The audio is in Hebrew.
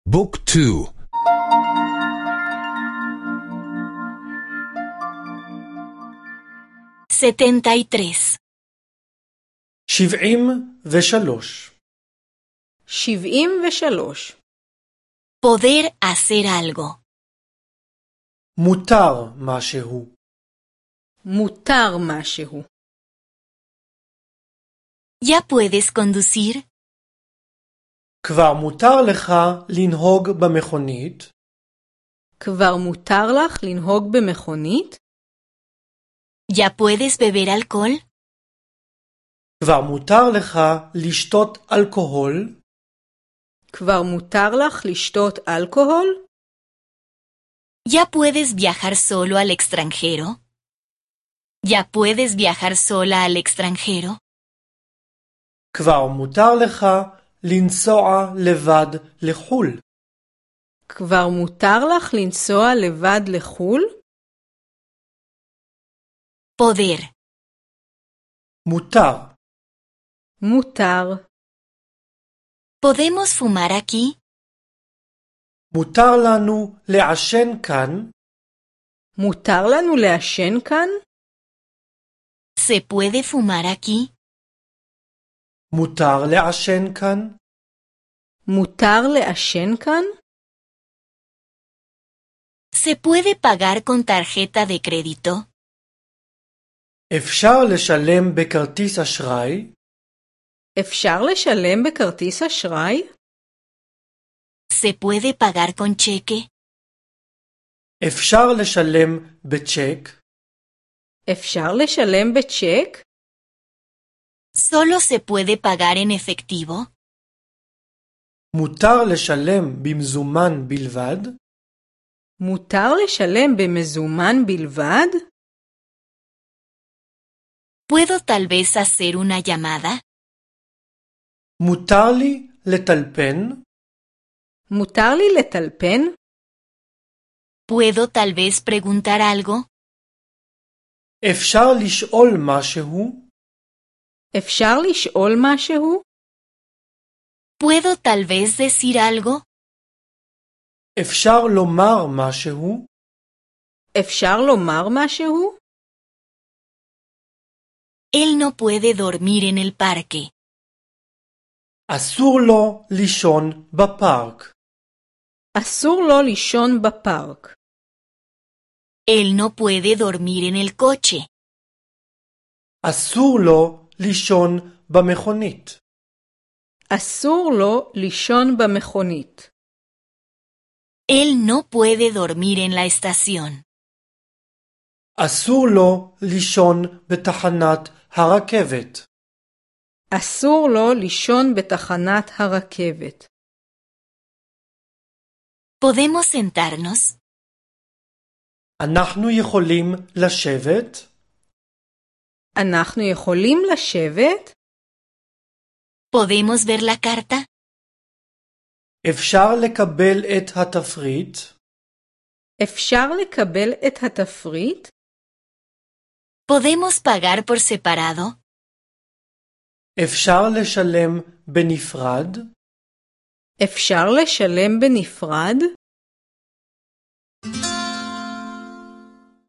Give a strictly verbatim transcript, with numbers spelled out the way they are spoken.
بوك تو. setenta y tres. שבעים ושלוש. שבעים ושלוש. Poder hacer algo. מותר משהו. מותר משהו. ¿Ya puedes conducir? כבר מותר לך לנהוג במכונית? כבר מותר לך לנהוג במכונית? ¿Ya puedes beber alcohol? כבר מותר לך לשתות אלכוהול? כבר מותר לך לשתות אלכוהול? ¿Ya puedes viajar solo al extranjero? ¿Ya puedes viajar sola al extranjero? כבר מותר לך לנסוע לבד לחו"ל? כבר מותר לך לנסוע לבד לחו"ל? Poder. מותר. מותר. ¿Podemos fumar aquí? מותר לנו לעשן כאן? מותר לנו לעשן כאן? ¿Se puede fumar aquí? מותר לעשן כאן? מותר לעשן כאן? ¿Se puede pagar con tarjeta de crédito? אפשר לשלם בכרטיס אשראי? אפשר לשלם בכרטיס אשראי? ¿Se puede pagar con cheque? אפשר לשלם בצ'ק? אפשר לשלם בצ'ק? ¿Solo se puede pagar en efectivo? מותר לשלם במזומן בלבד? מותר לשלם במזומן בלבד? ¿Puedo tal vez hacer una llamada? מותר לי לטלפן? מותר לי לטלפן? ¿Puedo tal vez preguntar algo? אפשר לשאול משהו? אפשר לשאול משהו? ¿Puedo tal vez decir algo? אפשר לומר משהו? אפשר לומר משהו? Él no puede dormir en el parque. אסור לו לישון בפארק. אסור לו לישון בפארק. Él no puede dormir en el coche. אסור לו לישון במכונית. אסור לו לישון במכונית. Él no puede dormir en la estación. אסור לו לישון בתחנת הרכבת. אסור לו לישון בתחנת הרכבת. ¿Podemos sentarnos? אנחנו יכולים לשבת? אנחנו יכולים לשבת? ¿Podemos ver la carta? אפשר לקבל את התפריט? אפשר לקבל את התפריט? ¿Podemos pagar por separado? אפשר לשלם בנפרד? אפשר לשלם בנפרד?